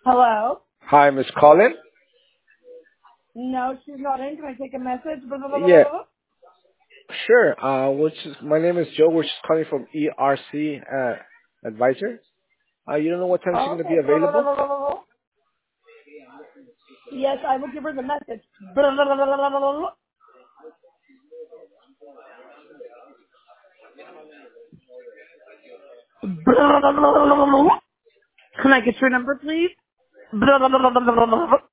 Hello? Hi, Miss Colin. No, she's not in. Can I take a message? Yeah, sure. My name is Joe. We're just calling from ERC Advisor. You don't know what time she's gonna be Okay. available? Yes, I will give her the message. Can I get your number, please?